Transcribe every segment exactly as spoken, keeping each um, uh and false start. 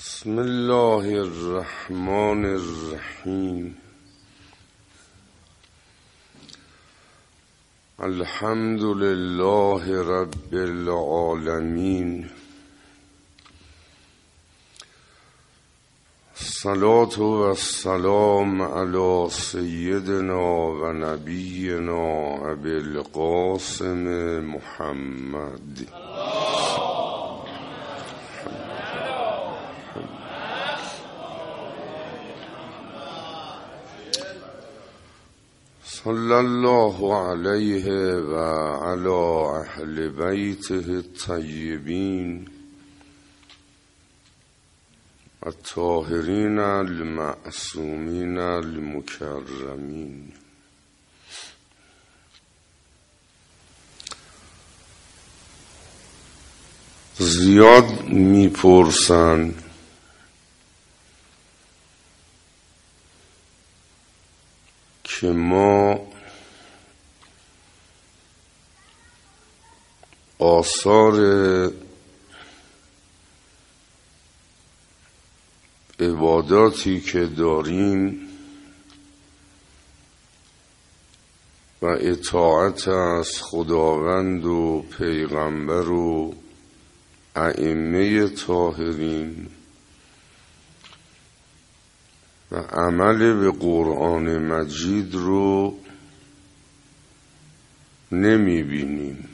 بسم الله الرحمن الرحیم. الحمد لله رب العالمین. الصلاة و السلام علی سیدنا و نبینا ابی القاسم محمد. صلی الله علیه و علی اهل بیته الطیبین الطاهرین المعصومین المکرمین. زیاد میپرسن که ما آثار عباداتی که داریم و اطاعت از خداوند و پیغمبر و ائمه طاهرین و عمل به قرآن مجید رو نمی بینیم.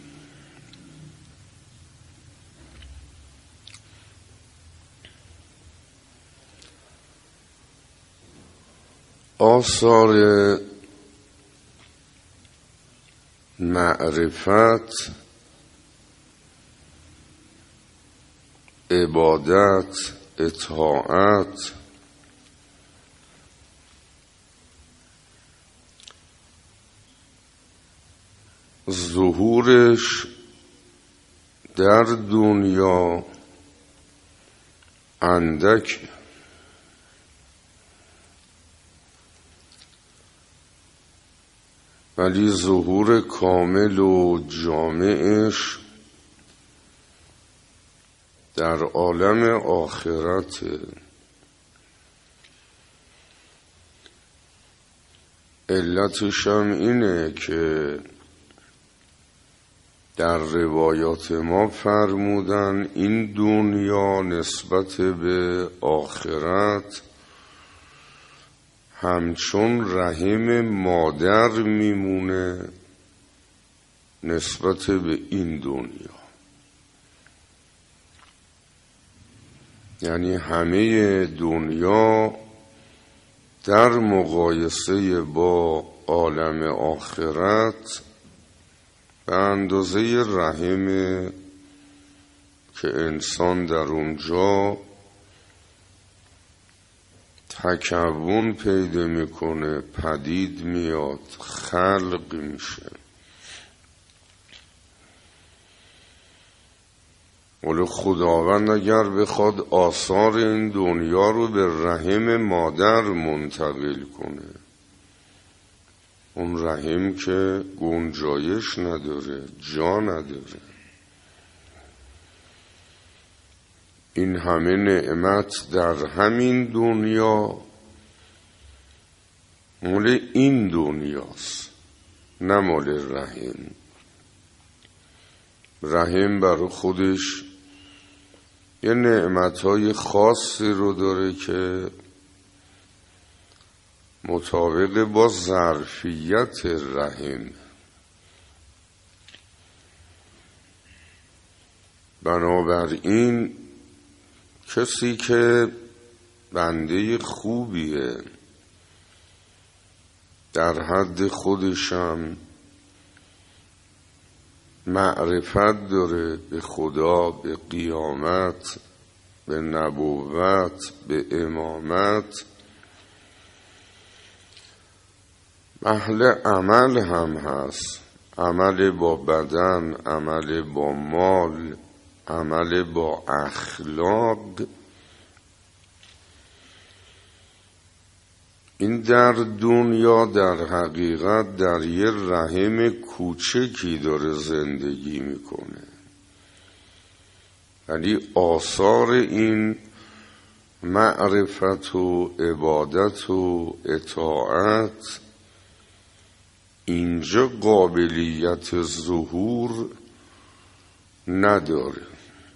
آثار معرفت، عبادت، اطاعت ظهورش در دنیا اندک، ولی ظهور کامل و جامعش در عالم آخرت. علتش هم اینه که در روایات ما فرمودن این دنیا نسبت به آخرت همچون رحم مادر میمونه نسبت به این دنیا. یعنی همه دنیا در مقایسه با عالم آخرت به اندازه رحم که انسان در اونجا تکون پیدا میکنه، پدید میاد، خلق میشه. ولی خداوند اگر بخواد آثار این دنیا رو به رحم مادر منتقل کنه، اون رحم که گنجایش نداره، جا نداره، این همه نعمت در همین دنیا مال این دنیاست، نه مال رحم. رحم برای خودش یه نعمتهای خاصی رو داره که مطابق با ظرفیت رحم. بنابراین کسی که بنده خوبیه، در حد خودشم معرفت داره به خدا، به قیامت، به نبوت، به امامت، اهل عمل هم هست، عمل با بدن، عمل با مال، عمل با اخلاق. این در دنیا در حقیقت در یه رحم کوچکی داره زندگی میکنه، ولی آثار این معرفت و عبادت و اطاعت اینجا قابلیت ظهور نداره.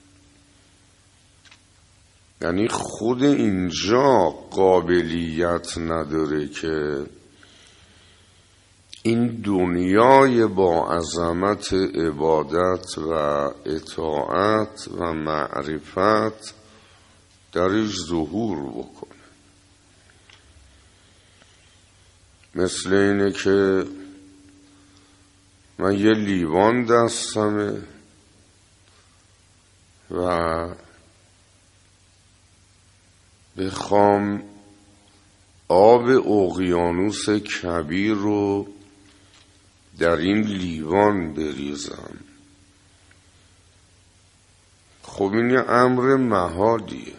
یعنی خود اینجا قابلیت نداره که این دنیای با عظمت عبادت و اطاعت و معرفت درش ظهور بکنه. مثل اینه که من یه لیوان دستمه و بخوام آب اقیانوس کبیر رو در این لیوان بریزم، خب این یه امر محالیه.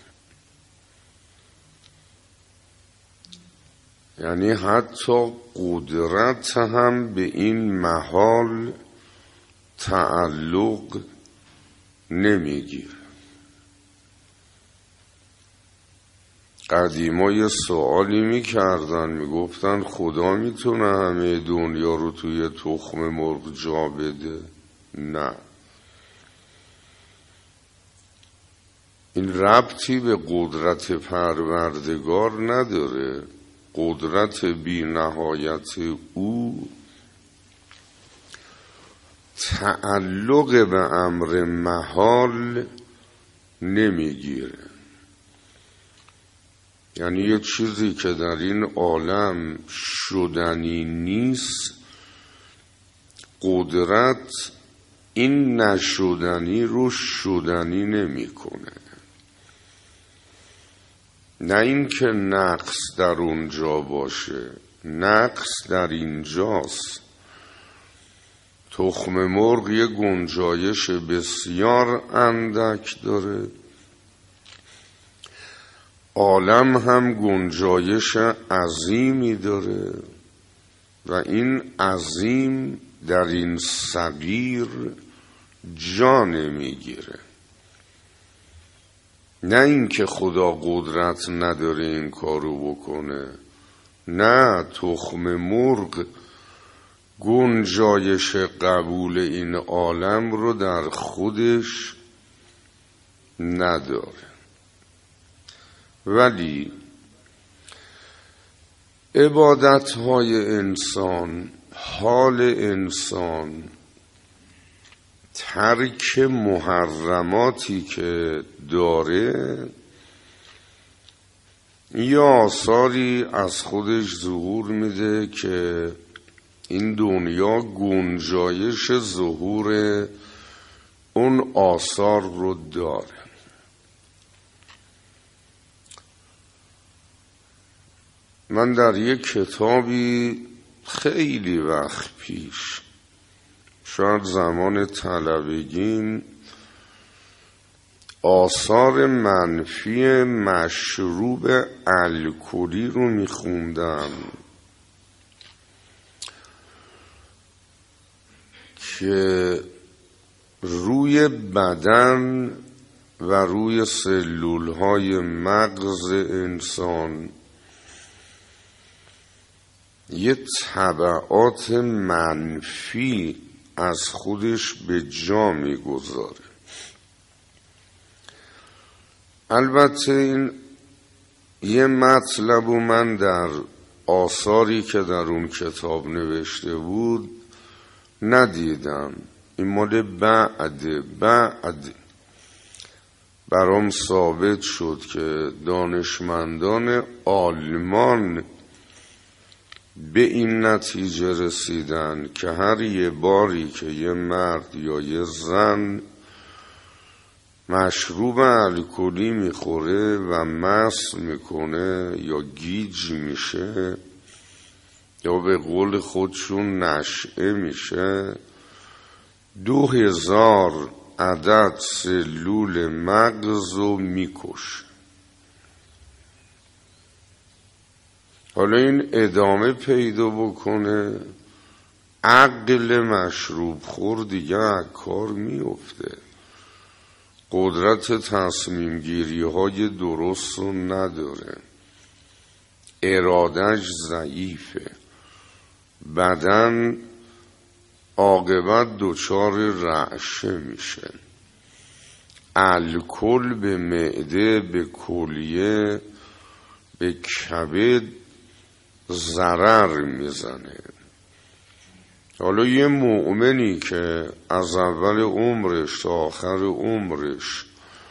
یعنی حتی قدرت هم به این محال تعلق نمیگیره. قدیما یه سوالی میکردن، میگفتن خدا میتونه همه دنیا رو توی تخم مرغ جا بده؟ نه، این ربطی به قدرت پروردگار نداره. قدرت بی نهایت او تعلق به امر محال نمیگیره. یعنی یه چیزی که در این عالم شدنی نیست، قدرت این نشدنی رو شدنی نمیکنه. نه اینکه نقص در اونجا باشه، نقص در اینجاست. تخم مرغ یه گنجایش بسیار اندک داره، عالم هم گنجایش عظیمی داره و این عظیم در این صغیر جا نمیگیره. نه اینکه خدا قدرت نداره این کارو بکنه، نه، تخم مرغ گنجایش قبول این عالم رو در خودش نداره. ولی عبادت‌های انسان، حال انسان، ترک محرماتی که داره، یا آثاری از خودش ظهور میده که این دنیا گنجایش ظهور اون آثار رو داره. من در یک کتابی خیلی وقت پیش، شاید زمان طلبگیم، آثار منفی مشروب الکلی رو میخوندم که روی بدن و روی سلولهای مغز انسان یه تبعات منفی از خودش به جا میگذاره. البته این یه مطلب و من در آثاری که در اون کتاب نوشته بود ندیدم. این مال بعد بعد برام ثابت شد که دانشمندان آلمان به این نتیجه رسیدن که هر یه باری که یه مرد یا یه زن مشروب الکلی میخوره و مست میکنه یا گیج میشه یا به قول خودشون نشئه میشه، دو هزار عدد سلول مغز رو میکشه. حالا این ادامه پیدا بکنه، عقل مشروب خور دیگه از کار میفته. قدرت تصمیم گیری های درست رو نداره، ارادهش ضعیفه، بدن عاقبت دچار رعشه میشه، الکل به معده، به کلیه، به کبد ضرر میزنه. حالا یه مؤمنی که از اول عمرش تا آخر عمرش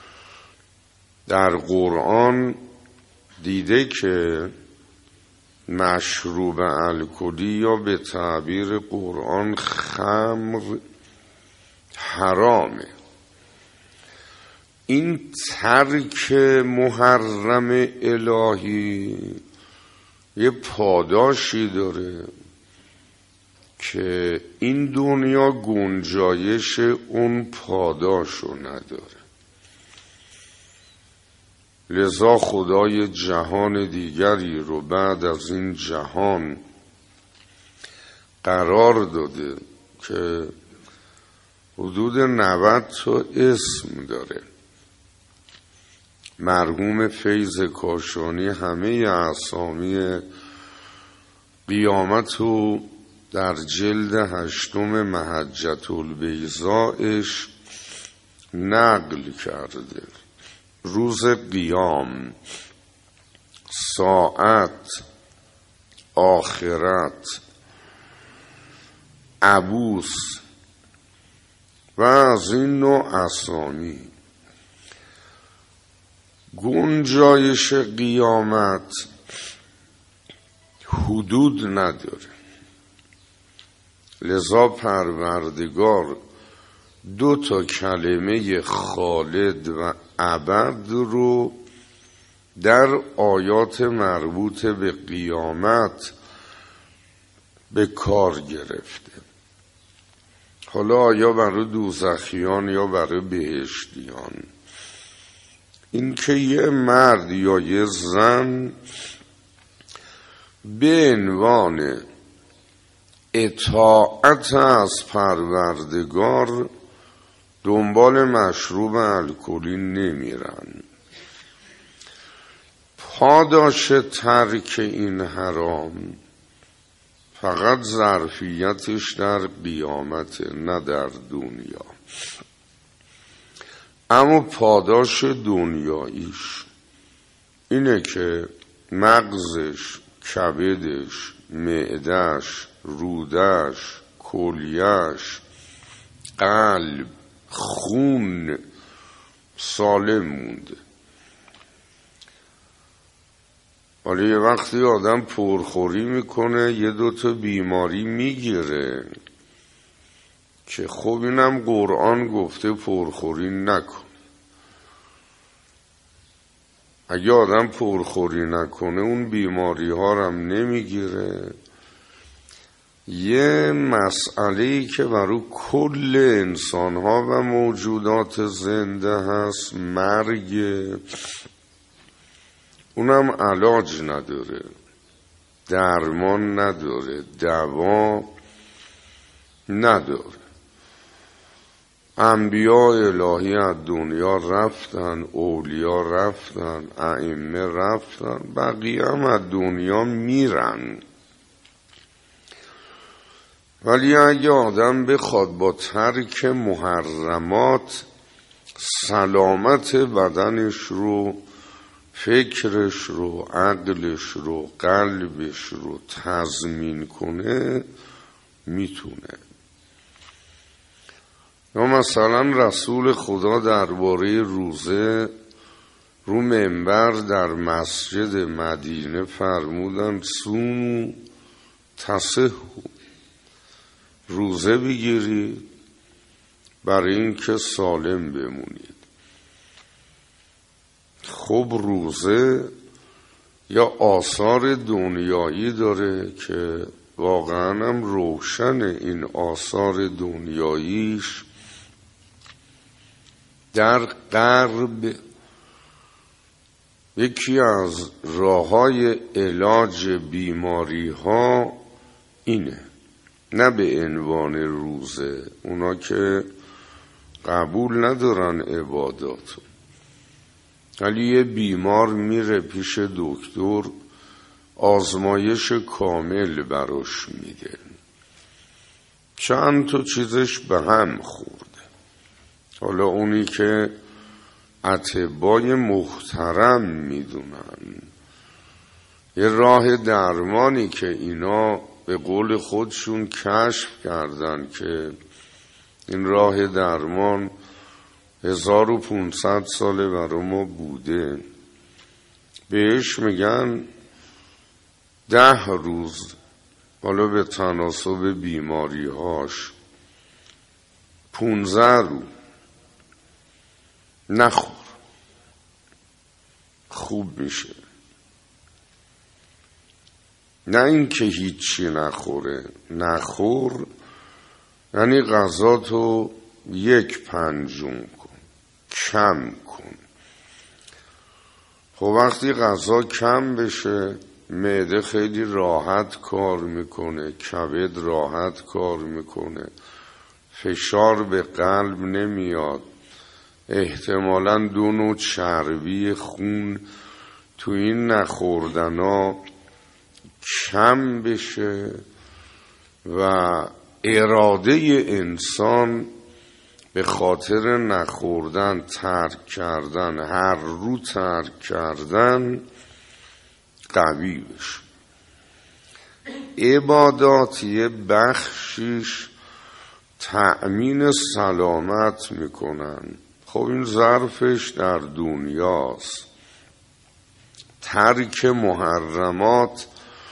در قرآن دیده که مشروب الکلی یا به تعبیر قرآن خمر حرامه، این ترک محرم الهی یه پاداشی داره که این دنیا گنجایش اون پاداشو نداره. لذا خدای جهان دیگری رو بعد از این جهان قرار داده که حدود نود تا اسم داره. مرحوم فیض کاشانی همه اسامی قیامت رو در جلد هشتم محجة البیضاءش نقل کرده. روز قیام، ساعت، آخرت، عبوس و از این نوع اسامی. گنجایش قیامت حدود نداره، لذا پروردگار دو تا کلمه خالد و ابد رو در آیات مربوط به قیامت به کار گرفته. حالا آیا برای دوزخیان یا برای بهشتیان، این که یه مرد یا یه زن به عنوان اطاعت از پروردگار دنبال مشروب الکلی نمیرن، پاداش ترک این حرام فقط ظرفیتش در قیامت، نه در دنیا. اما پاداش دنیاییش اینه که مغزش، کبدش، معدش، رودش، کلیهش، قلب، خون سالم مونده. ولی یه وقتی آدم پرخوری میکنه یه دوتا بیماری میگیره که خب اینم قرآن گفته پرخوری نکن. اگه آدم پرخوری نکنه اون بیماری ها هم نمیگیره. یه مسئله‌ای که برای کل انسان ها و موجودات زنده هست مرگ، اونم علاج نداره، درمان نداره، دوا نداره. انبیاء الهی از دنیا رفتن، اولیاء رفتن، ائمه رفتن، بقیه هم از دنیا میرن. ولی اگه آدم بخواد با ترک محرمات سلامت بدنش رو، فکرش رو، عقلش رو، قلبش رو تضمین کنه میتونه. یا مثلا رسول خدا درباره روزه رو منبر در مسجد مدینه فرمودن صوموا تصحوا، روزه بگیرید برای اینکه سالم بمونید. خب روزه یا آثار دنیایی داره که واقعا هم روشن این آثار دنیاییش. در غرب یکی از راه‌های علاج بیماری ها اینه، نه به عنوان روزه. اونا که قبول ندارن عباداتو. ولی یه بیمار میره پیش دکتر، آزمایش کامل براش میده، چند تا چیزش به هم خورده. حالا اونی که اطبای محترم میدونن یه راه درمانی که اینا به قول خودشون کشف کردن که این راه درمان هزار و پونصد ساله برای ما بوده، بهش میگن ده روز، حالا به تناسب بیماری هاش پونزه روز نخور، خوب میشه. نه اینکه هیچی نخوره، نخور یعنی غذا تو یک پنجم کن، کم کن. خب وقتی غذا کم بشه معده خیلی راحت کار میکنه، کبد راحت کار میکنه، فشار به قلب نمیاد، احتمالاً دو نوع چربی خون تو این نخوردن ها کم بشه و اراده انسان به خاطر نخوردن، ترک کردن، هر رو ترک کردن قوی بشه. عبادات یه بخشیش تأمین سلامت میکنن. خب این ظرفش در دنیاست. ترک محرمات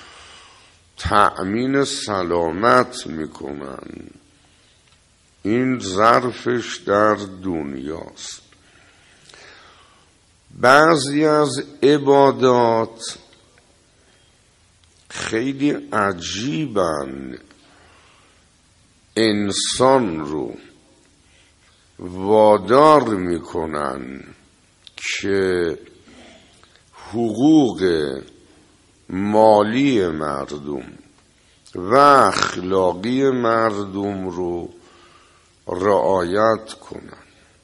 تأمین سلامت میکنن، این ظرفش در دنیاست. بعضی از عبادات خیلی عجیبن، انسان رو وادار میکنن که حقوق مالی مردم و اخلاقی مردم رو رعایت کنن.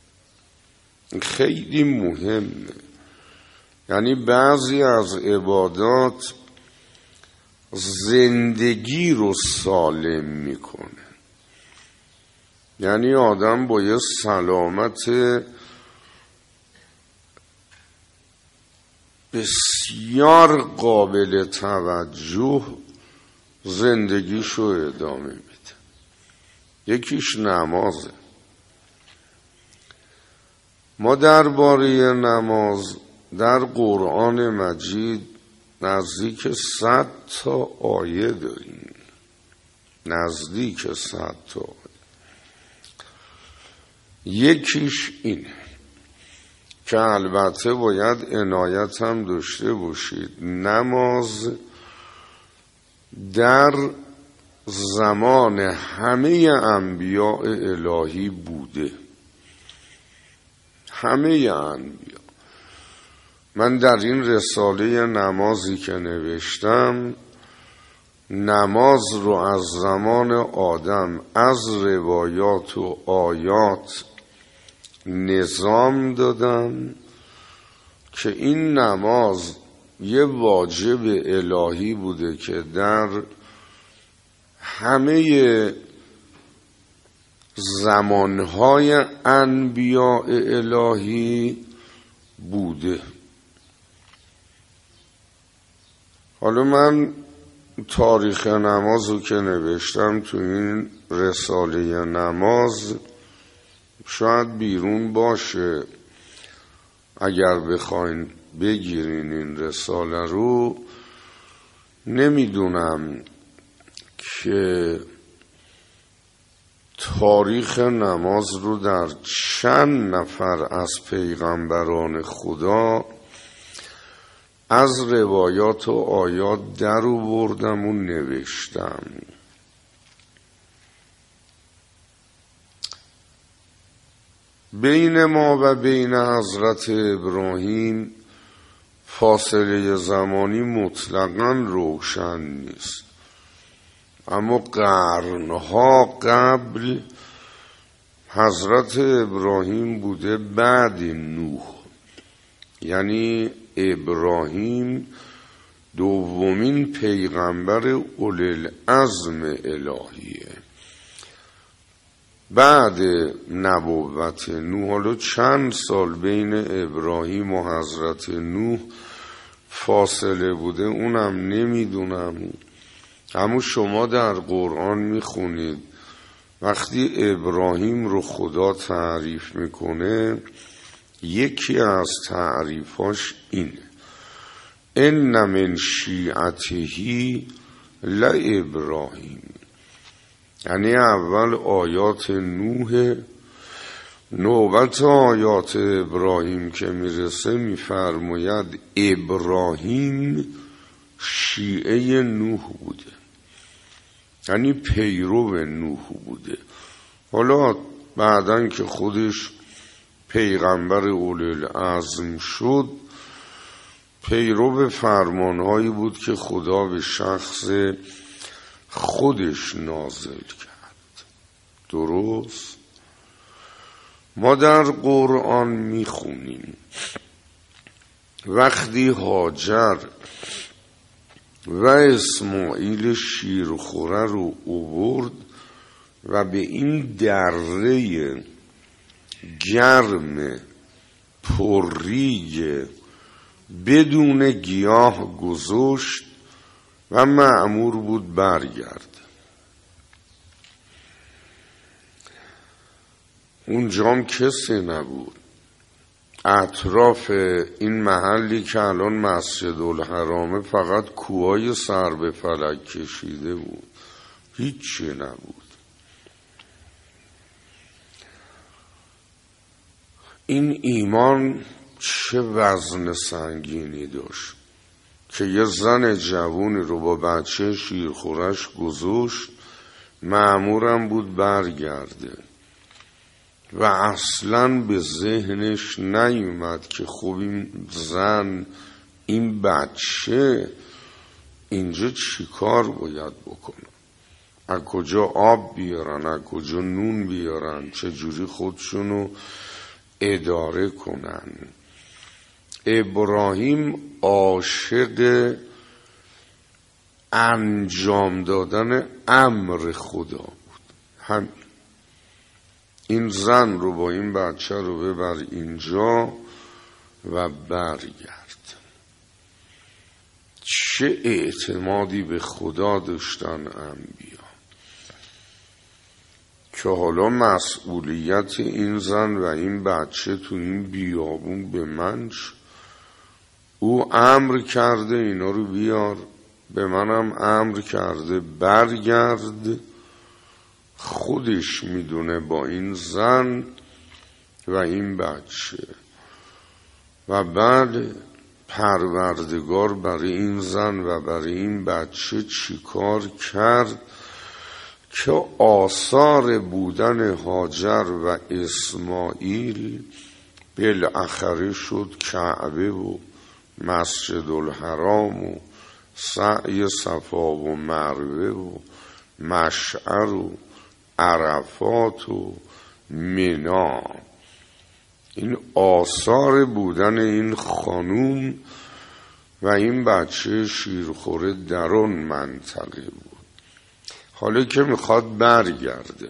خیلی مهمه. یعنی بعضی از عبادات زندگی رو سالم میکنه. یعنی آدم باید سلامت بسیار قابل توجه زندگیشو ادامه میده. یکیش نمازه. ما درباره نماز در قرآن مجید نزدیک صد تا آیه داریم، نزدیک صد تا آیه. یکیش اینه که البته باید عنایت هم داشته باشید، نماز در زمان همه انبیاء الهی بوده، همه انبیاء. من در این رساله نمازی که نوشتم نماز رو از زمان آدم از روایات و آیات نظام دادم که این نماز یه واجب الهی بوده که در همه زمانهای انبیاء الهی بوده. حالا من تاریخ نماز رو که نوشتم تو این رساله نماز شاید بیرون باشه، اگر بخواین بگیرین این رساله رو. نمیدونم که تاریخ نماز رو در چند نفر از پیغمبران خدا از روایات و آیات در آوردم و نوشتم. بین ما و بین حضرت ابراهیم فاصله زمانی مطلقاً روشن نیست، اما قرنها قبل حضرت ابراهیم بوده بعد نوح، یعنی ابراهیم دومین پیغمبر اولوالعزم الهیه. بعد نبوت نوح، حالا چند سال بین ابراهیم و حضرت نوح فاصله بوده اونم نمیدونم. اما شما در قرآن میخونید وقتی ابراهیم رو خدا تعریف میکنه، یکی از تعریفاش اینه: ان من شیعته لابراهیم. یعنی اول آیات نوح، نوبت آیات ابراهیم که میرسه میفرماید ابراهیم شیعه نوح بوده، یعنی پیرو نوح بوده. حالا بعدن که خودش پیغمبر اولوالعزم شد، پیرو فرمانهایی بود که خدا به شخص خودش نازل کرد. درست؟ ما در قرآن میخونیم وقتی هاجر و اسماعیل شیرخوره رو آورد و به این دره گرم پرریگ بدون گیاه گذاشت و مأمور بود برگرد. اونجام کسی نبود. اطراف این محلی که الان مسجد الحرامه فقط کوهای سر به فلک کشیده بود، هیچی نبود. این ایمان چه وزن سنگینی داشت که یه زن جوونی رو با بچه شیرخورش گذاشت، مأمورم بود برگرده و اصلاً به ذهنش نیومد که خب این زن، این بچه اینجا چی کار باید بکنن، از کجا آب بیارن، از کجا نون بیارن، چجوری خودشونو اداره کنن. ابراهیم عاشق انجام دادن امر خدا بود. همین این زن رو با این بچه رو ببر اینجا و برگرد. چه اعتمادی به خدا داشتن انبیا که حالا مسئولیت این زن و این بچه تو این بیابون به من شد. او امر کرده اینا رو بیار، به منم امر کرده برگرد. خودش میدونه با این زن و این بچه. و بعد پروردگار برای این زن و برای این بچه چیکار کرد که آثار بودن هاجر و اسماعیل بالاخره شد کعبه و مسجد الحرام و سعی صفا و مروه و مشعر و عرفات و منا. این آثار بودن این خانوم و این بچه شیرخوره در اون منطقه بود. حالا که میخواد برگرده،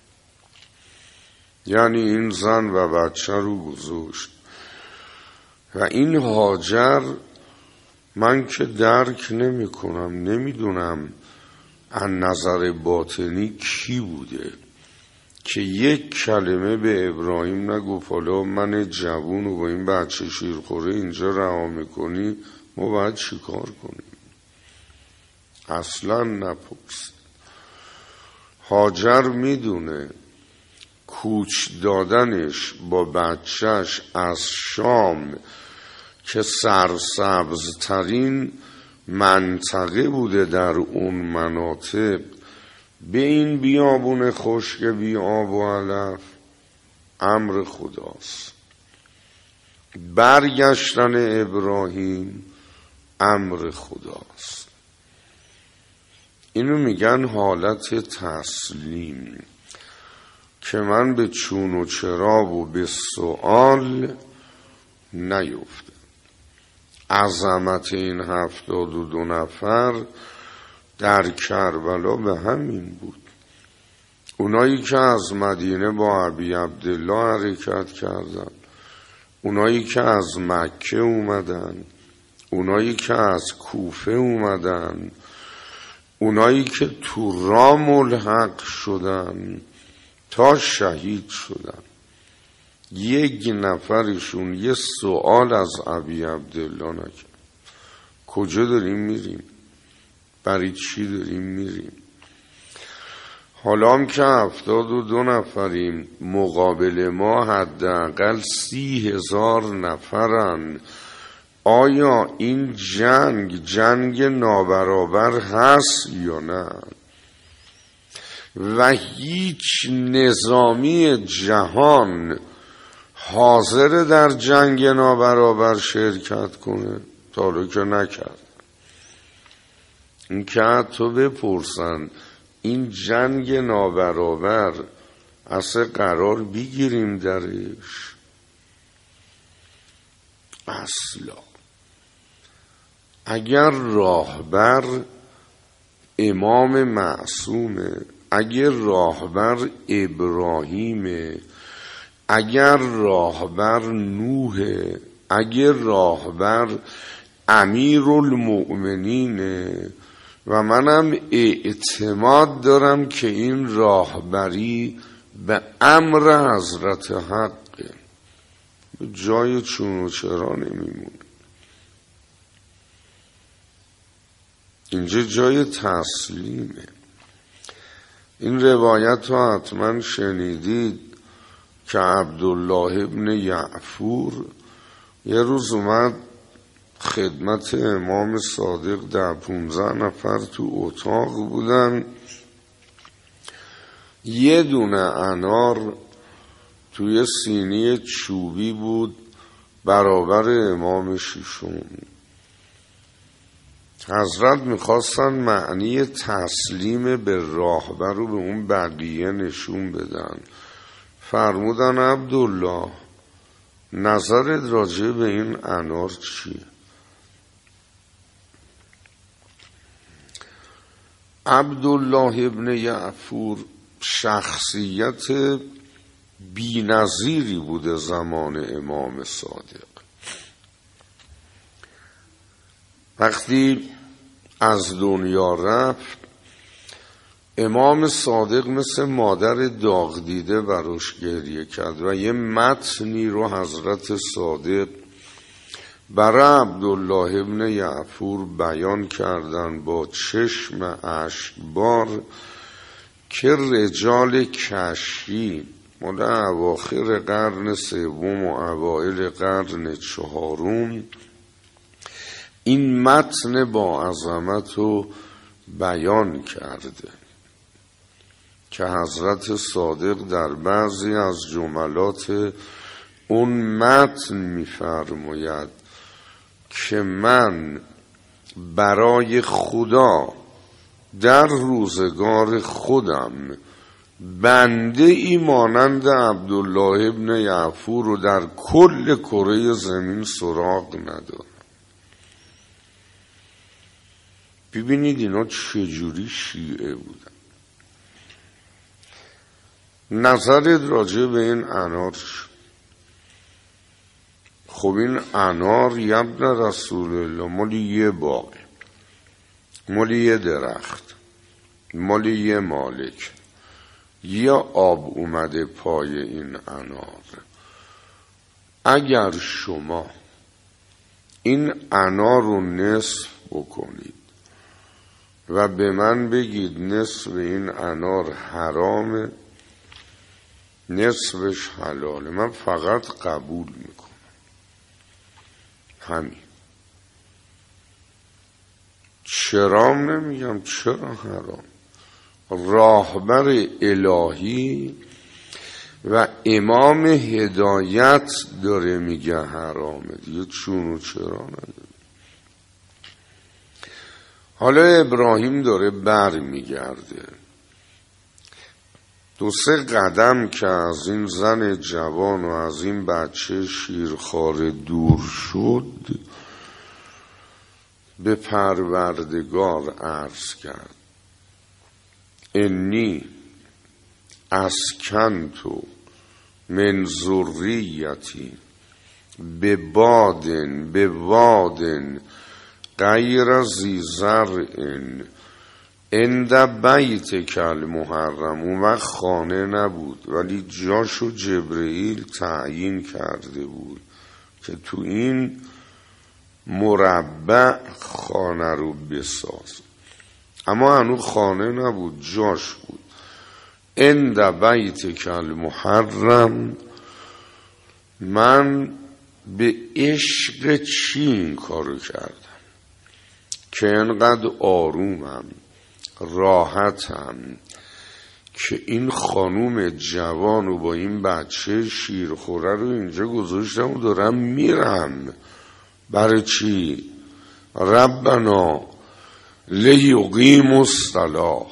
یعنی این زن و بچه رو گذاشت و این هاجر، من که درک نمی کنم، نمیدونم از نظر باطنی کی بوده که یک کلمه به ابراهیم نگفت حالا من جوون و با این بچه شیرخوره اینجا رها میکنی، ما باید چی کار کنیم؟ اصلا نپرسید. هاجر میدونه کوچ دادنش با بچهش از شام که سرسبز ترین منطقه بوده در اون مناطق به این بیابون خشک بی آب و علف امر خداست. برگشتن ابراهیم امر خداست. اینو میگن حالت تسلیم. که من به چون و چرا و به سؤال نیفتم. عظمت این هفتاد و دو نفر در کربلا به همین بود. اونایی که از مدینه با ابی عبدالله حرکت کردن، اونایی که از مکه اومدن، اونایی که از کوفه اومدن، اونایی که تو راه ملحق شدن تا شهید شدن، یک نفرشون یه سوال از ابی عبدالله نکرد. کجا داریم میریم؟ برای چی داریم میریم؟ حالا هم که هفتاد و دو نفریم، مقابل ما حداقل سی هزار نفرن. آیا این جنگ جنگ نابرابر هست یا نه؟ و هیچ نظامی جهان حاضر در جنگ نابرابر شرکت کنه؟ تا حالا که نکرد. این که حتی بپرسن این جنگ نابرابر اصلا قرار بگیریم درش؟ اصلا. اگر راهبر امام معصومه، اگر راهبر ابراهیمه، اگر راهبر نوحه، اگر راهبر امیرالمؤمنینه، و منم اعتماد دارم که این راهبری به امر حضرت حقه، جای چون و چرا نمیمونه. اینجا جای تسلیمه. این روایت رو حتما شنیدید که عبدالله ابن یعفور یه روز اومد خدمت امام صادق، در پونزه نفر تو اتاق بودن، یه دونه انار توی سینی چوبی بود برابر امام ششم. حضرت میخواستن معنی تسلیم به راهبر رو به اون بقیه نشون بدن. فرمودن عبدالله نظرت راجع به این انار چیه؟ عبدالله ابن یعفور شخصیت بی‌نظیری بوده زمان امام صادق. وقتی از دنیا رفت، امام صادق مثل مادر داغ دیده براش گریه کرد و یه متنی رو حضرت صادق برای عبدالله ابن یعفور بیان کردن با چشم اشکبار که رجال کشی مال اواخر قرن سوم و اوائل قرن چهارم این متن با عظمت رو بیان کرده که حضرت صادق در بعضی از جملات اون متن می‌فرماید که من برای خدا در روزگار خودم بنده ای مانند عبدالله ابن یعفور رو در کل کره زمین سراغ ندارم. ببینید اینا چجوری شیعه بودن. نظرت راجع به این انار؟ خب این انار یبن رسول الله مالی یه باغ، مالی یه درخت، مالی یه مالک، یه آب اومده پای این انار. اگر شما این انار رو نصف بکنید و به من بگید نصف این انار حرامه نصفش حلاله، من فقط قبول میکنم. همین. چرا نمیگم چرا حرام؟ راهبر الهی و امام هدایت داره میگه حرامه دیگه، چون و چرا نداره. حالا ابراهیم داره بر میگرده، دو سه قدم که از این زن جوان و از این بچه شیرخواره دور شد، به پروردگار عرض کرد انی اسکنتو من ذریتی به بادن به وادن غیر ذی زرع عند بیتک المحرم. اون وقت خانه نبود ولی جاشو جبرئیل تعیین کرده بود که تو این مربع خانه رو بساز، اما هنوز خانه نبود، جاش بود. عند بیتک المحرم. من به عشق چی این کارو کردم که انقدر آرومم، راحتم که این خانوم جوان و با این بچه شیرخوره رو اینجا گذاشتم و دارم میرم. برای چی؟ ربنا لیقیموا الصلاة،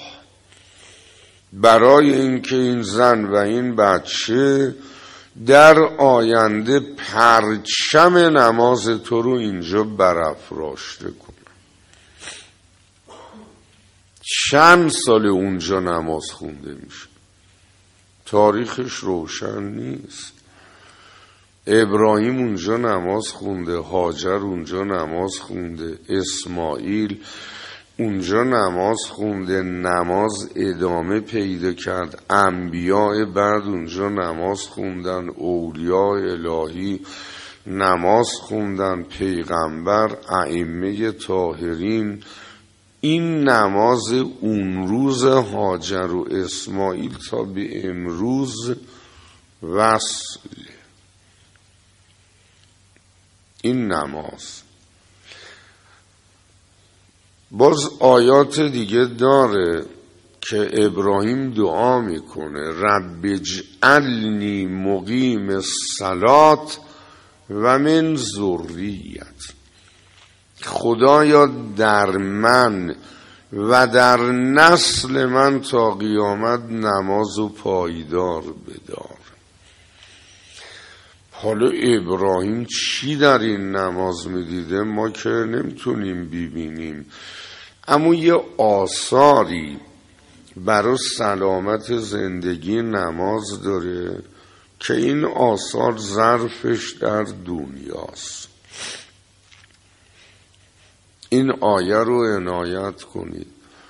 برای اینکه این زن و این بچه در آینده پرچم نماز تو رو اینجا برافراشته کنن. چند سال اونجا نماز خونده میشه؟ تاریخش روشن نیست. ابراهیم اونجا نماز خونده، هاجر اونجا نماز خونده، اسماعیل اونجا نماز خونده، نماز ادامه پیدا کرد، انبیاء بعد اونجا نماز خوندن، اولیاء الهی نماز خوندن، پیغمبر، ائمه طاهرین. این نماز اون روز هاجر و اسماعیل تا به امروز وصل. این نماز باز آیات دیگه داره که ابراهیم دعا میکنه رب اجعلنی مقیم الصلاة و من ذریت. خدایا در من و در نسل من تا قیامت نماز و پایدار بدار. حالا ابراهیم چی در این نماز میدیده ما که نمیتونیم ببینیم، اما یه آثاری برای سلامت زندگی نماز داره که این آثار ظرفش در دنیاست. این آیه رو عنایت کنید.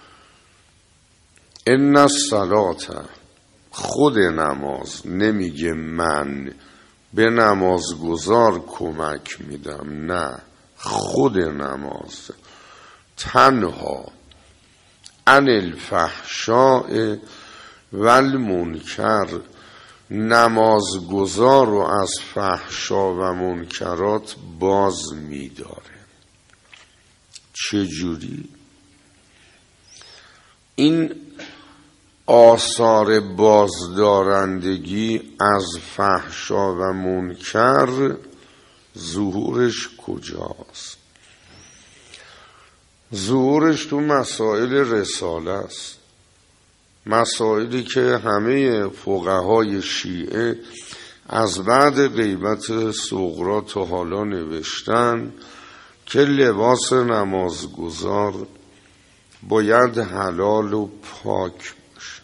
ان الصلاة، خود نماز، نمیگه من به نمازگزار کمک میدم، نه، خود نماز، تنها عن الفحشاء والمنکر، نمازگزار رو از فحشا و منکرات باز میداره. چجوری؟ این آثار بازدارندگی از فحشا و منکر ظهورش کجاست؟ ظهورش تو مسائل رساله است، مسائلی که همه فقهای شیعه از بعد غیبت صغرا تا حالا نوشتن که لباس نمازگزار باید حلال و پاک باشه،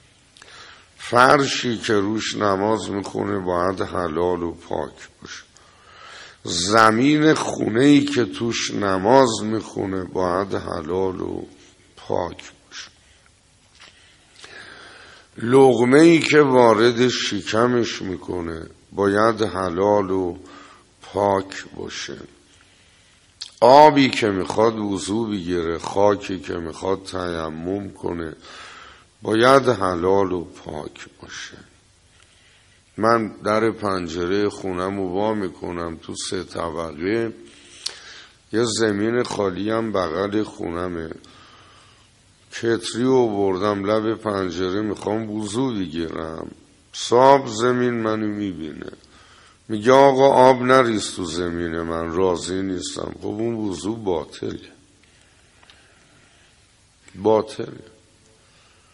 فرشی که روش نماز میخونه باید حلال و پاک باشه، زمین خونه‌ای که توش نماز میخونه باید حلال و پاک باشه، لقمه‌ای که وارد شکمش میکنه باید حلال و پاک باشه، آبی که میخواد وضو بگیره، خاکی که میخواد تیمم کنه باید حلال و پاک باشه. من در پنجره خونم رو وا میکنم، تو سه طبقه، یه زمین خالی هم بغل خونمه، کتری رو بردم لب پنجره میخوام وضو بگیرم، صاحب زمین منو میبینه میگه آقا آب نریز تو زمین من، راضی نیستم. خب اون وضو باطله، باطله.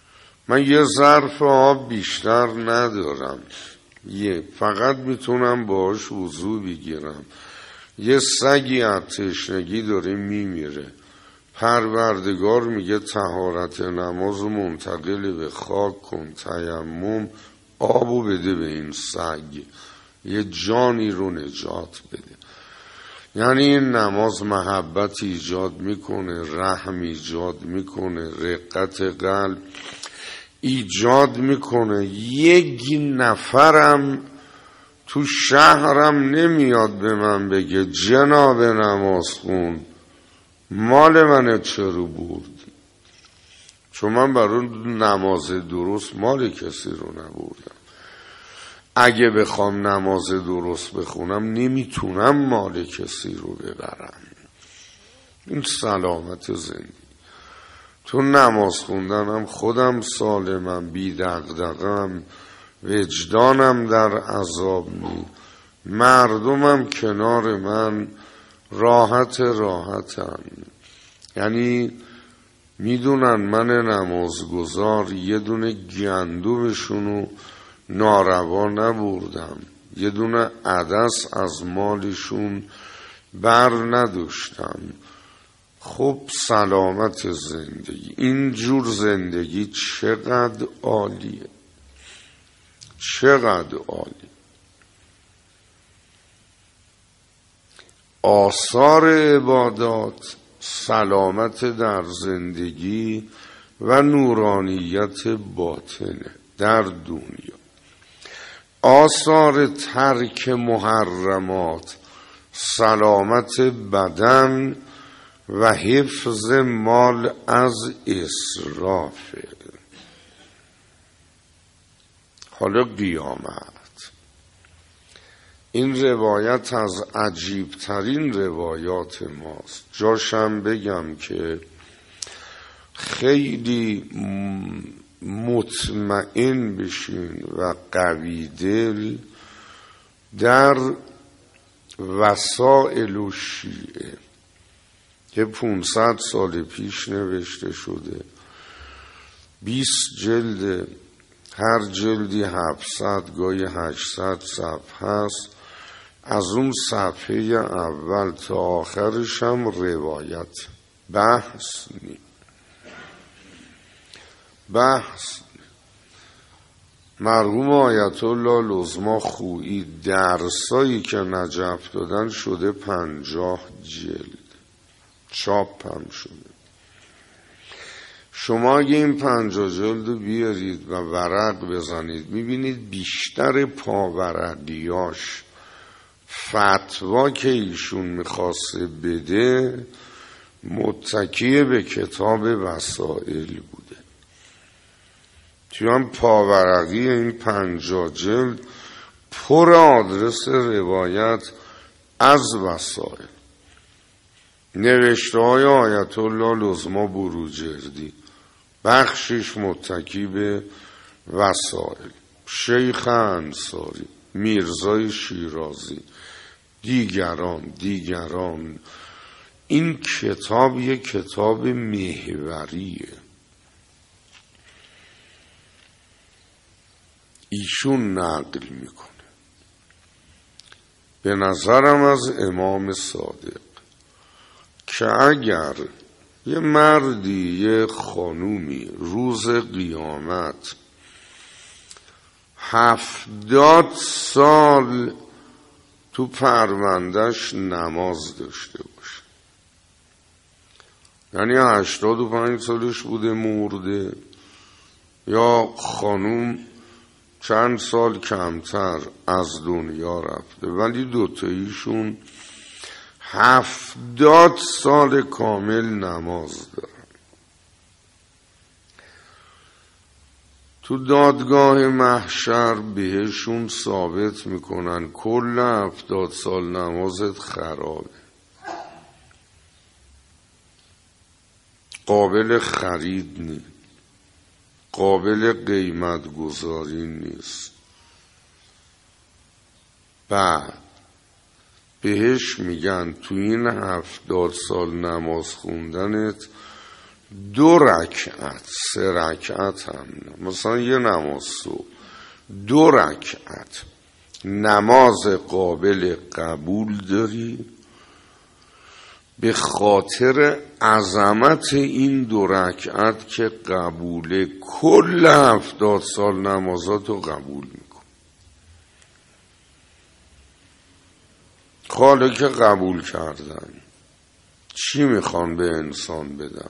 من یه ظرف آب بیشتر ندارم، یه فقط میتونم باهاش وضو بگیرم. یه سگی از تشنگی داره میمیره، پروردگار میگه طهارت نماز رو منتقل به خاک کن، تیمم آبو بده به این سگ، یه جانی رو نجات بده. یعنی این نماز محبت ایجاد میکنه، رحم ایجاد میکنه، رقت قلب ایجاد میکنه. یک نفرم تو شهرم نمیاد به من بگه جناب نماز خون مال منه چرا بردی، چون من برای نماز درست مال کسی رو نبردم. اگه بخوام نماز درست بخونم نمیتونم مال کسی رو ببرم. این سلامت زندگی. تو نماز خوندنم خودم سالمم، بی دغدغه‌ام، وجدانم در عذاب نی، مردمم کنار من راحت راحتن. یعنی میدونن من نمازگزار یه دونه گندمشونو ناروا نبردم، یه دونه عدس از مالشون بر نداشتم. خب سلامت زندگی. این جور زندگی چقدر عالیه، چقدر عالی. آثار عبادات سلامت در زندگی و نورانیت باطنه در دنیا. آثار ترک محرمات سلامت بدن و حفظ مال از اسرافه. حالا قیامت. این روایت از عجیبترین روایات ماست. جاشم بگم که خیلی مطمئن بشین و قوی دل در وسائل و شیعه که پونصد سال پیش نوشته شده، بیست جلد، هر جلدی هفتصد گاهی هشتصد صفحه هست. از اون صفحه اول تا آخرش هم روایت، بحث نی بحث نی. مرحوم آیت الله لزما خویی درسایی که نجف دادن شده پنجاه جلد، چاپ هم شده. شما اگه این پنجاه جلد رو بیارید و ورق بزنید میبینید بیشتر پاورقیاش فتوا که ایشون میخواسته بده متکی به کتاب وسائل بوده. توی هم پاورقی این پنجاه جلد پر آدرس روایت از وسائل. نوشته های آیت الله لزما بروجردی بخشش متکی به وسائل، شیخ انصاری، میرزای شیرازی، دیگران دیگران. این کتاب یک کتاب محوریه. ایشون نقل میکنه به نظرم از امام صادق که اگر یه مردی یه خانومی روز قیامت هفتاد سال تو پروندهش نماز داشته باشه، یعنی هشتاد و پنج سالش بوده مرده، یا خانوم چند سال کمتر از دنیا رفته، ولی دوتاییشون هفتاد سال کامل نماز دارن، تو دادگاه محشر بهشون ثابت میکنن کل هفتاد سال نمازت خرابه، قابل خرید نیست، قابل قیمت گذاری نیست. بعد بهش میگن تو این هفتاد سال نماز خوندنت دو رکعت سه رکعت هم نه. مثلا یه نماز صبح دو رکعت نماز قابل قبول داری، به خاطر عظمت این دو رکعت که قبوله کل هفتاد سال نمازاتو قبول میکن. حالا که قبول کردن چی میخوان به انسان بدن؟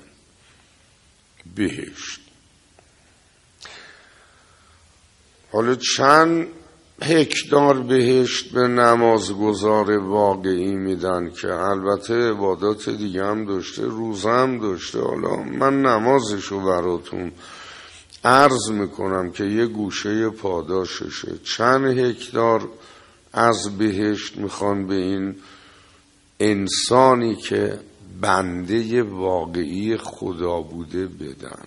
بهشت. حالا چند هکتار بهشت به نمازگزار واقعی میدن که البته عبادات دیگه هم داشته، روزه هم داشته. حالا من نمازشو براتون عرض میکنم که یه گوشه پاداششه. چند هکتار از بهشت میخوان به این انسانی که بنده واقعی خدا بوده بدن.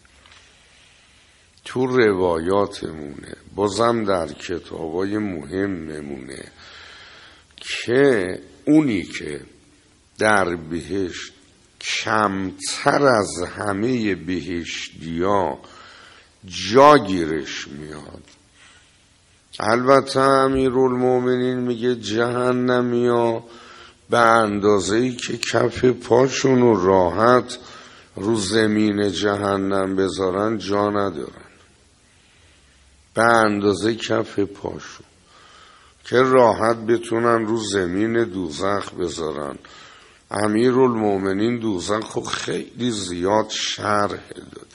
تو روایاتمونه، بازم در کتابای مهممونه که اونی که در بهشت کمتر از همه بهشتیا جا گیرش میاد. البته امیرالمومنین میگه جهنمیا به اندازه‌ای که کف پاشون رو راحت رو زمین جهنم بذارن جا ندارن، به اندازه کف پاشون که راحت بتونن رو زمین دوزخ بذارن. امیرالمومنین دوزخ خب خیلی زیاد شرح داده.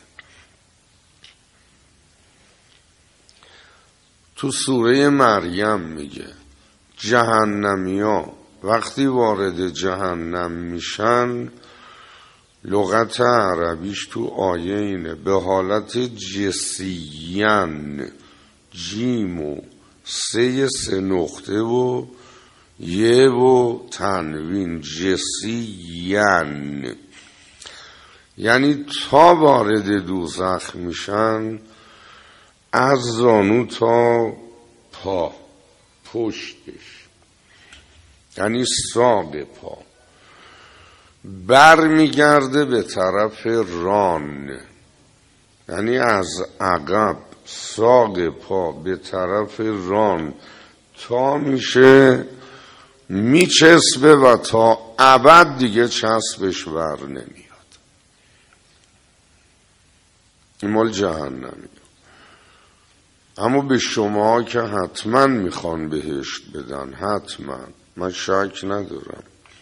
تو سوره مریم میگه جهنمیا وقتی وارد جهنم میشن، لغت عربیش تو آیه اینه، به حالت جسیین، جیم و سه سه نقطه و یه و تنوین، جسیین، یعنی تا وارد دوزخ میشن از زانو تا پا، پشتش یعنی ساق پا بر میگرده به طرف ران، یعنی از عقب ساق پا به طرف ران تا میشه میچسبه و تا ابد دیگه چسبش ور نمیاد. این مال جهنمی. اما به شما که حتما میخوان بهشت بدن، حتما، من شک ندارم،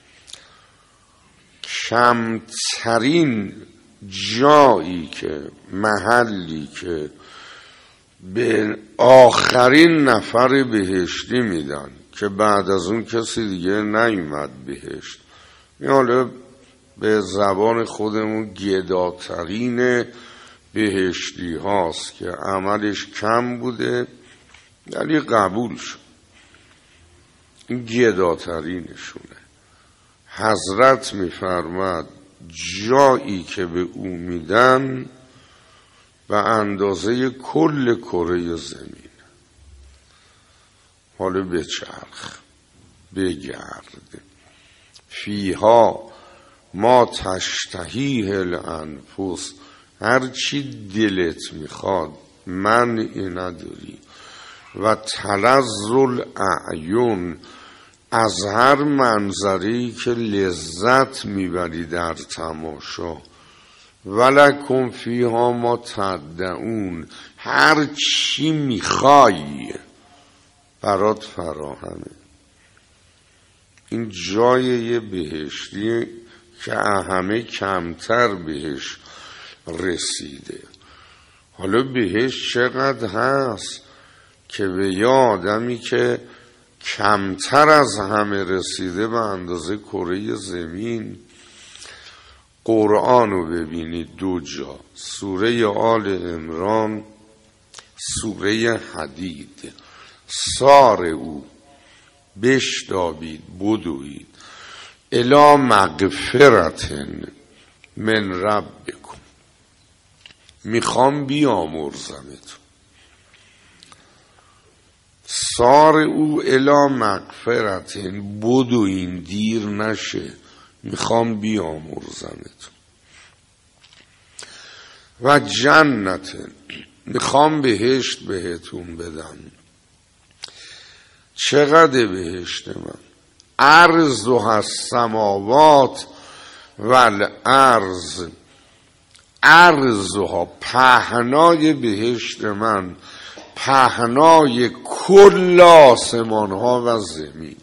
کمترین جایی که محلی که به آخرین نفر بهشتی میدن که بعد از اون کسی دیگه نیومد بهشت، این حالا به زبان خودمون گداترین بهشتی هاست که عملش کم بوده ولی قبول شد، این گداترینشونه. حضرت میفرماد جایی که به او میدن به اندازه کل کره زمین. حالا بچرخ، بگرد، فیها ما تشتهیه الانفس، هر چی دلت میخواد منعی نداری، و تلظ الاعیون، از هر منظری که لذت میبری در تماشا، ولکم فیها ما تدعون، هر چی میخوای برات فراهمه. این جای یه بهشتی که همه کمتر بهش رسیده. حالا بهشت چقدر هست که به یه آدمی که کمتر از همه رسیده به اندازه کره زمین. قرآن رو ببینید دو جا، سوره آل عمران، سوره حدید، سار او بشتابید بدوید الی مغفرتن من ربکم، میخوام بیامرزمت. سار او الی مغفرتن، بدوین دیر نشه، میخوام بیامرزمت. و جنت، میخوام بهشت بهتون بدم. چقدر بهشت من؟ عرضها السماوات والارض، عرضها پهنای بهشت من، پهنای کل آسمان ها و زمین.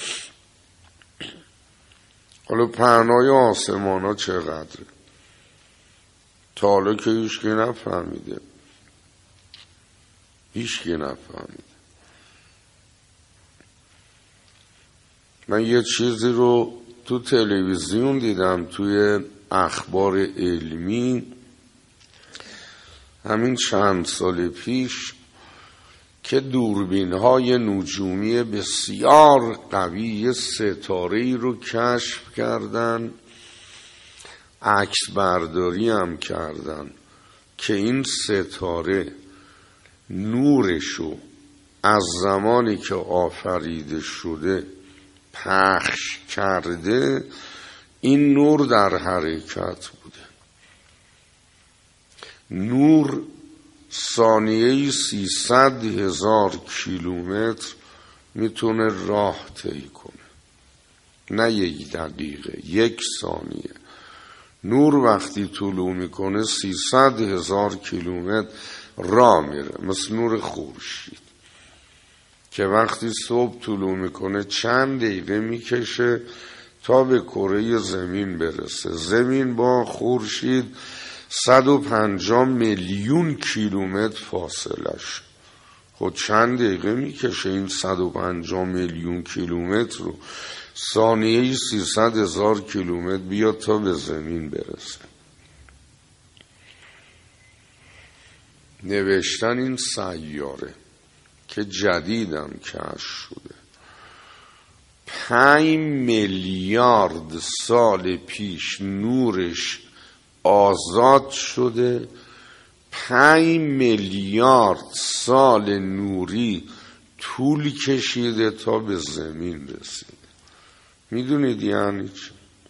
حالا پهنای آسمان ها چقدره؟ تا حالا که هیچکی نفهمیده، هیچکی نفهمیده. من یه چیزی رو تو تلویزیون دیدم، توی اخبار علمی، همین چند سال پیش، که دوربین های نجومی بسیار قوی ستاره‌ای رو کشف کردن، عکس برداری هم کردن که این ستاره نورشو از زمانی که آفریده شده پخش کرده، این نور در حرکت بوده. نور ثانیه‌ای سیصد هزار کیلومتر میتونه راه طی کنه، نه یک دقیقه، یک ثانیه. نور وقتی طلوع میکنه سیصد هزار کیلومتر راه میره، مثل نور خورشید که وقتی صبح طلوع میکنه چند دقیقه میکشه تا به کره زمین برسه. زمین با خورشید صد و پنجاه میلیون کیلومتر فاصلش. خود چند دقیقه میکشه این صد و پنجاه میلیون کیلومتر رو ثانیه‌ای سیصد هزار کیلومتر بیاد تا به زمین برسه. نوشتن این سیاره که جدیدم کشف شده، پنج میلیارد سال پیش نورش آزاد شده، پنج میلیارد سال نوری طول کشیده تا به زمین رسیده. میدونید یعنی چی؟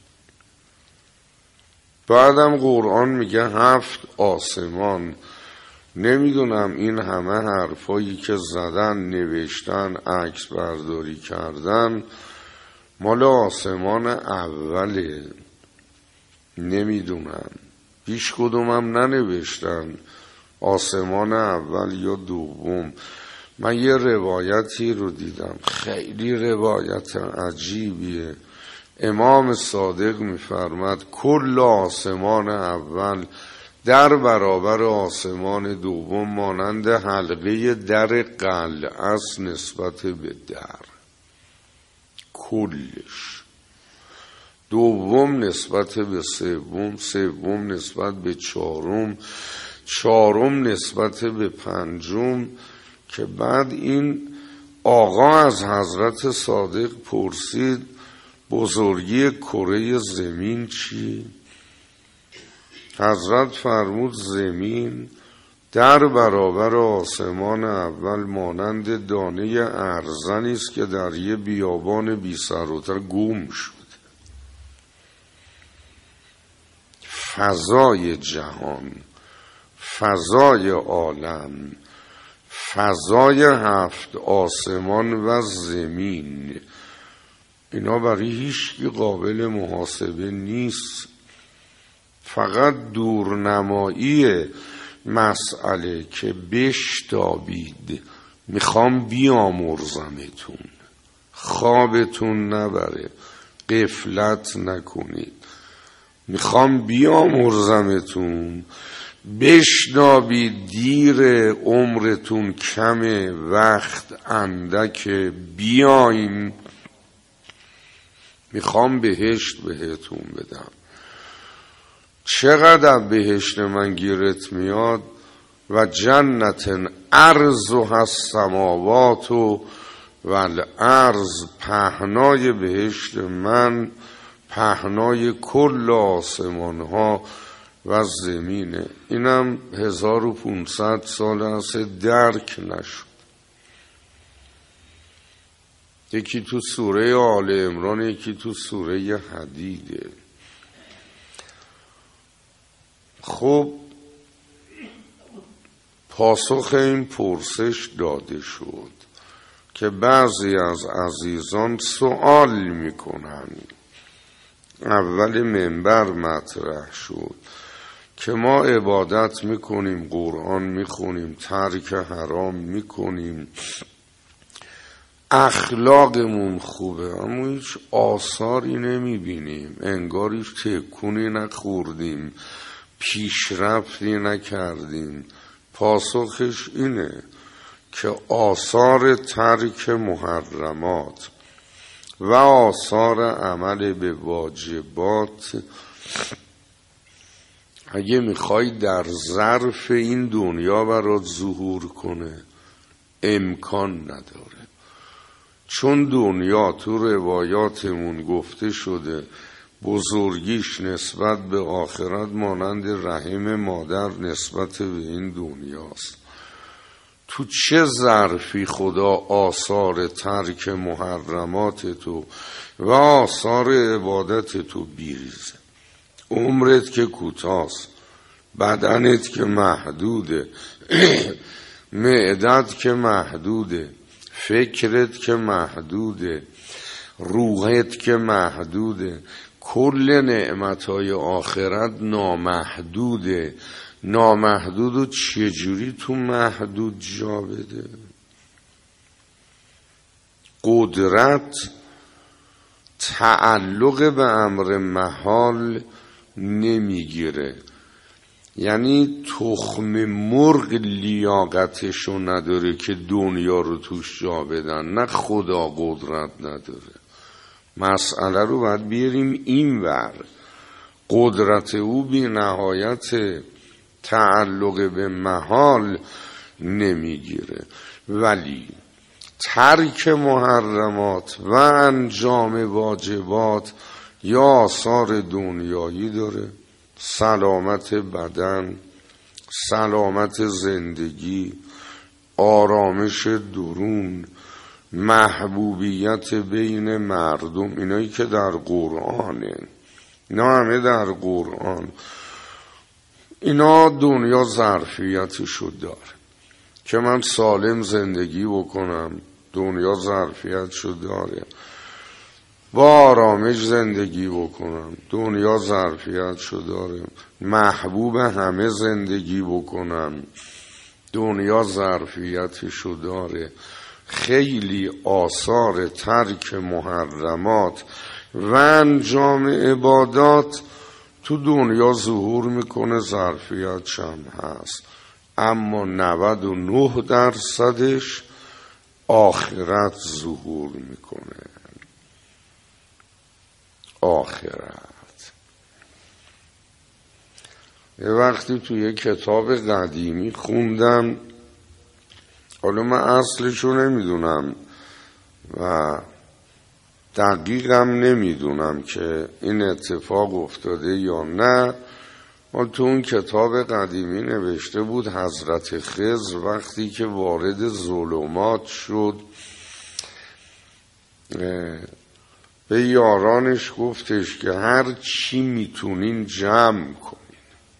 بعدم قرآن میگه هفت آسمان. نمیدونم این همه حرفایی که زدن، نوشتن، عکس برداری کردن مال آسمان اوله. نمیدونم، هیچ کدومم ننوشتن آسمان اول یا دوم. من یه روایتی رو دیدم، خیلی روایت عجیبیه. امام صادق میفرماد کل آسمان اول در برابر آسمان دوم مانند حلقه در قلعه است نسبت به در، کلش. دوم نسبت به سوم، سوم نسبت به چهارم، چهارم نسبت به پنجم. که بعد این آقا از حضرت صادق پرسید بزرگی کره زمین چی؟ حضرت فرمود زمین در برابر آسمان اول مانند دانه ارزنی است که در یه بیابان بی سر و ته گم شده. فضای جهان، فضای عالم، فضای هفت آسمان و زمین، اینا برای هیچ کی قابل محاسبه نیست. فقط دورنمایی مسئله که بشتابید، میخوام بیامرزمتون، خوابتون نبره، غفلت نکنید. میخوام بیامرزمتون، بشنابید، دیر عمرتون کمه، وقت اندکه، بیاین، میخوام بهشت بهتون بدم. چقدر بهشت من گیرت میاد؟ و جنت عرضها السماوات والارض، پهنای بهشت من پهنای کل آسمان ها و زمینه. اینم هزار و پونصد سال هست درک نشد. یکی تو سوره آل عمران، یکی تو سوره حدیده. خب پاسخ این پرسش داده شد که بعضی از عزیزان سوال میکنند. اول منبر مطرح شد که ما عبادت میکنیم، قرآن میخونیم، ترک حرام میکنیم، اخلاقمون خوبه، اما هیچ آثاری نمیبینیم، انگار هیچ تکونی نخوردیم، پیشرفتی نکردیم. پاسخش اینه که آثار ترک محرمات و آثار عمل به واجبات اگه میخوای در ظرف این دنیا برات ظهور کنه امکان نداره، چون دنیا تو روایاتمون گفته شده بزرگیش نسبت به آخرت مانند رحم مادر نسبت به این دنیاست. تو چه ظرفی خدا آثار ترک محرمات تو و آثار عبادت تو بیریزه؟ عمرت که کوتاست، بدنت که محدوده، معدت که محدوده، فکرت که محدوده، روحت که محدوده، کل نعمتهای آخرت نامحدوده. نامحدود و چجوری تو محدود جا بده؟ قدرت تعلق به امر محال نمیگیره، یعنی تخم مرغ لیاقتشو نداره که دنیا رو توش جا بدن، نه خدا قدرت نداره. مسئله رو باید بیاریم این ور. قدرت او بی نهایت، تعلق به محال نمیگیره، ولی ترک محرمات و انجام واجبات یا آثار دنیایی داره. سلامت بدن، سلامت زندگی، آرامش درون، محبوبیت بین مردم، اینایی که در قرآنه، اینا همه در قرآن. اینا دنیا ظرفیتشو داره که من سالم زندگی بکنم، دنیا ظرفیتشو داره. با آرامش زندگی بکنم، دنیا ظرفیتشو داره. محبوب همه زندگی بکنم، دنیا ظرفیتشو داره. خیلی آثار ترک محرمات و انجام عبادات تو دنیا ظهور میکنه، ظرفیتش هم هست، اما نود و نه درصدش آخرت ظهور میکنه. آخرت. یه وقتی تو یه کتاب قدیمی خوندم، حالا من اصلشو نمیدونم و دقیقم نمیدونم که این اتفاق افتاده یا نه، ما تو اون کتاب قدیمی نوشته بود حضرت خضر وقتی که وارد ظلمات شد به یارانش گفتش که هر چی میتونین جمع کنین،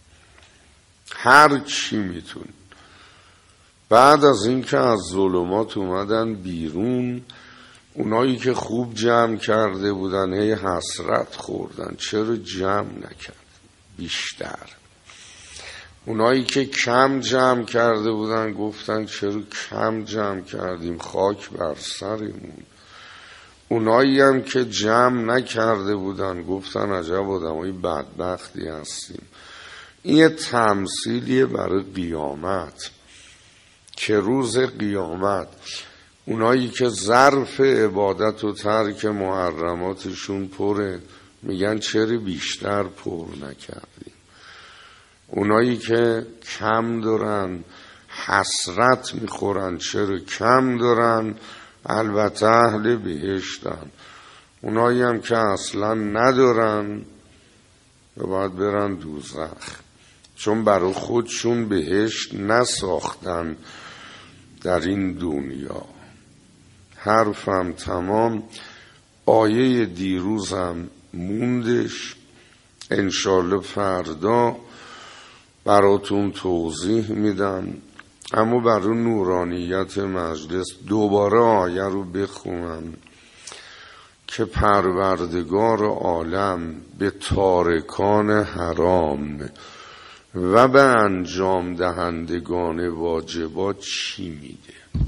هر چی میتونین. بعد از این که از ظلمات اومدن بیرون، اونایی که خوب جمع کرده بودن هی حسرت خوردن چرا جمع نکرد بیشتر. اونایی که کم جمع کرده بودن گفتن چرا کم جمع کردیم، خاک بر سرمون. اونایی هم که جمع نکرده بودن گفتن عجب آدمای بدبختی هستیم. این یه تمثیلیه برای قیامت که روز قیامت اونایی که ظرف عبادت و ترک محرماتشون پره میگن چرا بیشتر پر نکردیم. اونایی که کم دارن حسرت میخورن چرا کم دارن، البته اهل بهشتن. اونایی هم که اصلا ندارن و باید برن دوزخ، چون برای خودشون بهشت نساختن در این دنیا. حرفم تمام. آیه دیروزم موندش، انشالله فردا براتون توضیح میدم. اما برای نورانیت مجلس دوباره آیه رو بخونم که پروردگار عالم به تارکان حرام و به انجام دهندگان واجبات چی میده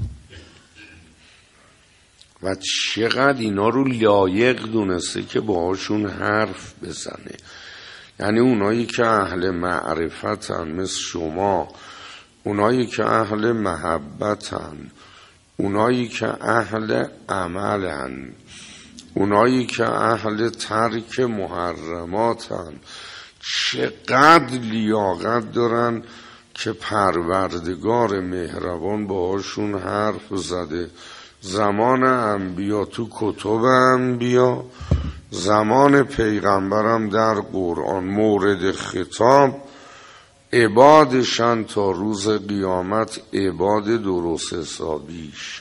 و چقدر اینا رو لایق دونسته که باهاشون حرف بزنه. یعنی اونایی که اهل معرفتن مثل شما، اونایی که اهل محبتن، اونایی که اهل عملن، اونایی که اهل ترک محرماتن، چقدر لیاقت دارن که پروردگار مهربان باهاشون حرف زده. زمان انبیا تو کتب انبیا، زمان پیغمبرم در قرآن، مورد خطاب عبادشن تا روز قیامت، عباد درست حسابیش.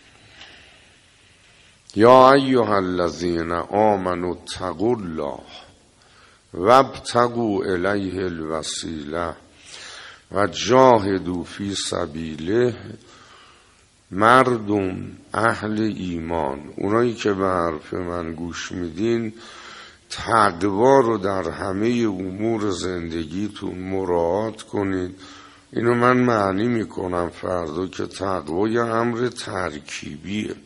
یا ایها الذین آمنوا اتقوا الله وابتغوا الیه الوسیله و جاهدوا فی سبیله. مردم اهل ایمان، اونایی که به حرف من گوش میدین، تقوا رو در همه امور زندگیتون مراعات کنید. اینو من معنی میکنم فردا که تقوا یه امر ترکیبیه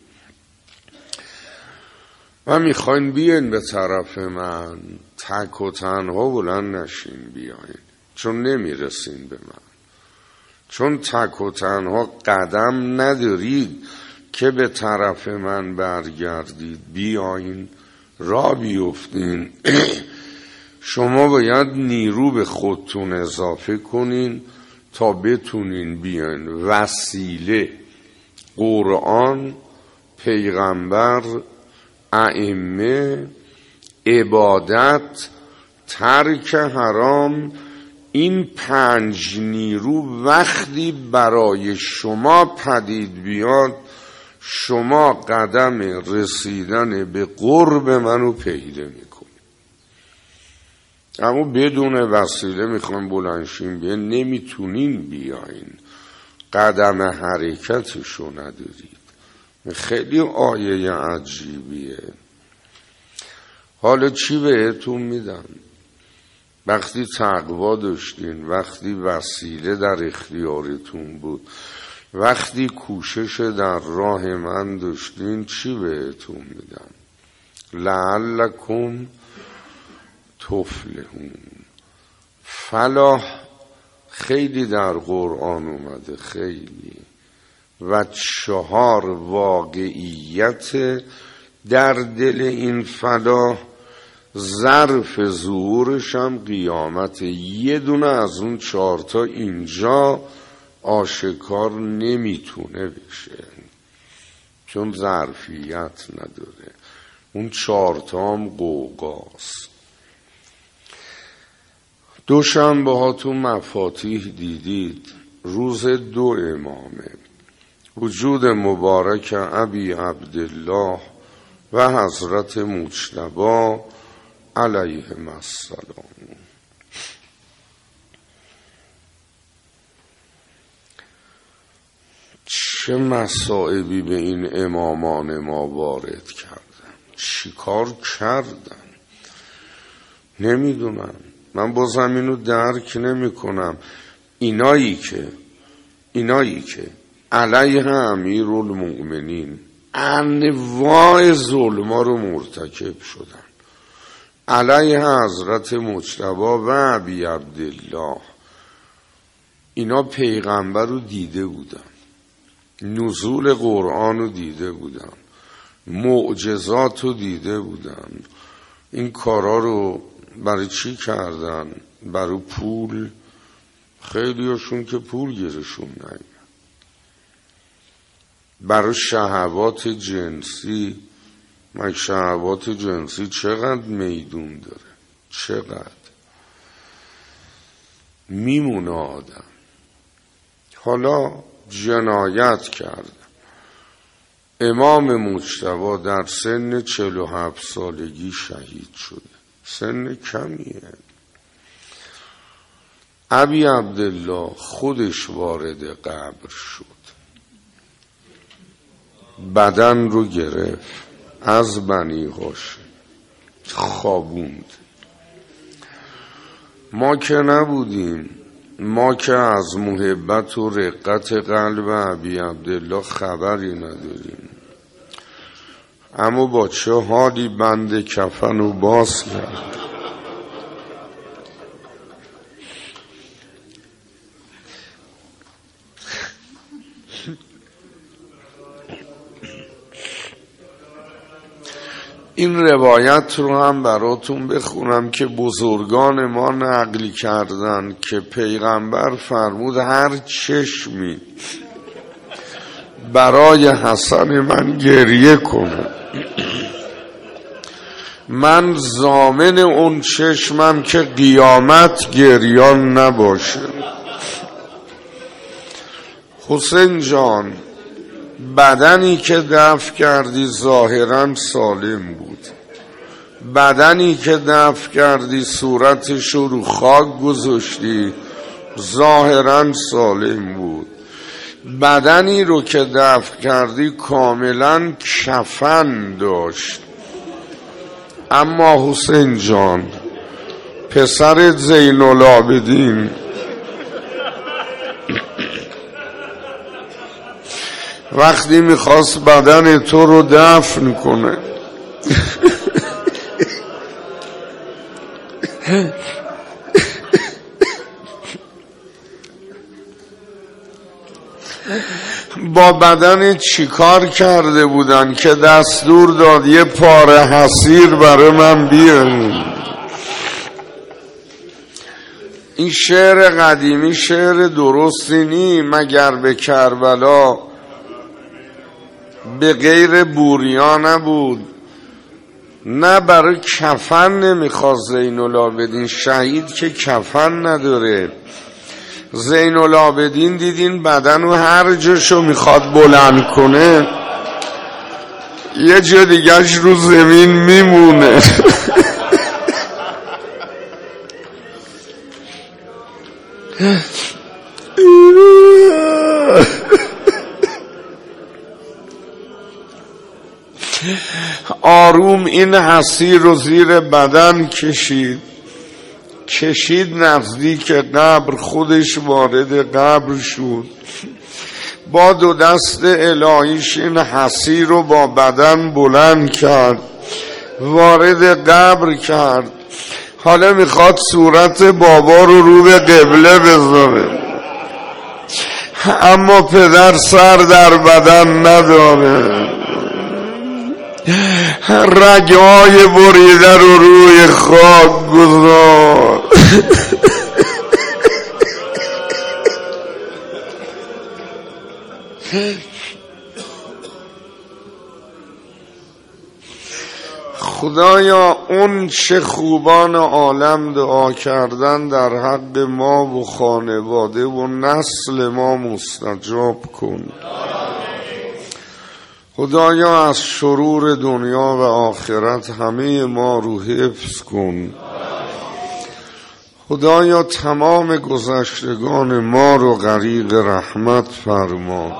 و میخواین بیاین به طرف من، تک و تنها بلند نشین بیاین، چون نمیرسین به من، چون تک و تنها قدم ندارید که به طرف من برگردید بیاین را بیفتین. شما باید نیرو به خودتون اضافه کنین تا بتونین بیاین. وسیله قرآن، پیغمبر، ائمه، عبادت، ترک حرام، این پنج نیرو وقتی برای شما پدید بیاد، شما قدم رسیدن به قرب منو پیدا میکنید. اما بدون وسیله میخوایم بلنشیم بیاین، نمیتونین بیاین، قدم حرکتشو ندارید. خیلی آیه عجیبیه. حالا چی بهتون میدم؟ وقتی تقوا داشتین، وقتی وسیله در اختیارتون بود، وقتی کوشش در راه من داشتین، چی بهتون میدم؟ لعلکم تفلحون. فلاح خیلی در قرآن اومده، خیلی، و چهار واقعیت در دل این فلاح، ظرف ظهورش هم قیامت. یه دونه از اون چهارتا اینجا آشکار نمیتونه بشه چون ظرفیت نداره. اون چهارتا هم قوقاست. دوشنبه هاتون مفاتیح دیدید، روز دو امامه، وجود مبارک ابی عبدالله و حضرت مجتبی علیهم السلام. چه مصائبی به این امامان ما وارد کردن، چی کار کردن نمیدونم. من بازم اینو درک نمی کنم. اینایی که اینایی که علیه امیرالمؤمنین انواع ظلما رو مرتکب شدن، علیه حضرت مجتبی و ابی عبدالله، اینا پیغمبر رو دیده بودن، نزول قرآن رو دیده بودن، معجزات رو دیده بودن. این کارا رو برای چی کردن؟ برای پول؟ خیلیشون که پول گیرشون نیاد. برای شهوات جنسی. من شهوات جنسی چقدر میدون داره، چقدر میمونه آدم. حالا جنایت کرد. امام مجتبی در سن چهل و هفت سالگی شهید شده، سن کمیه. ابی عبدالله خودش وارد قبر شد، بدن رو گرفت از بنی هاشم خوابوند. ما که نبودیم، ما که از محبت و رقت قلب ابی عبدالله خبری نداریم، اما با چه حالی بند کفن رو باز کرد. این روایت رو هم براتون بخونم که بزرگان ما نقل کردن که پیغمبر فرمود هر چشمی برای حسن من گریه کنه، من ضامن اون چشمم که قیامت گریان نباشه. حسین جان، بدنی که دفن کردی ظاهرا سالم بود، بدنی که دفن کردی صورتش رو خاک گذاشتی ظاهرا سالم بود، بدنی رو که دفن کردی کاملا کفن داشت. اما حسین جان پسر زین العابدین وقتی میخواست بدن تو رو دفن کنه با بدن چیکار کرده بودن که دستور داد یه پاره حصیر برای من بیارن؟ این شعر قدیمی شعر درستی نی، مگر به کربلا به غیر بوریا نبود؟ نه برای کفن نمیخواد زین العابدین، شهید که کفن نداره. زین العابدین دیدین بدن و هر جاشو میخواد بلند کنه یه جا دیگهش رو زمین میمونه. آروم این حصیر رو زیر بدن کشید، کشید نزدیک قبر، خودش وارد قبر شد، با دو دست الهیش این حصیر رو با بدن بلند کرد، وارد قبر کرد. حالا میخواد صورت بابا رو رو به قبله بذاره، اما پدر سر در بدن نداره، رگای بریده رو روی خاک گذار. خدایا اون چه خوبان عالم دعا کردن در حق ما و خانواده و نسل ما مستجاب کن. خدایا از شرور دنیا و آخرت همه ما رو حفظ کن. خدایا تمام گذشتگان ما رو غریق رحمت فرما.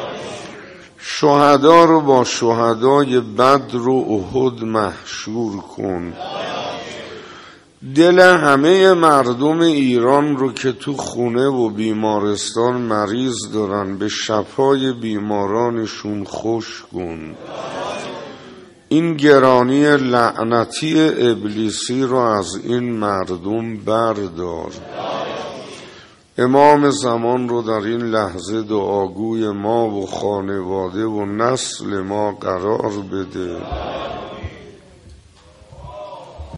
شهدا رو با شهدای بدر و احد محشور کن. دل همه مردم ایران رو که تو خونه و بیمارستان مریض دارن به شفای بیمارانشون خوش کن. این گرانی لعنتی ابلیسی رو از این مردم بردار. امام زمان رو در این لحظه دعاگوی ما و خانواده و نسل ما قرار بده.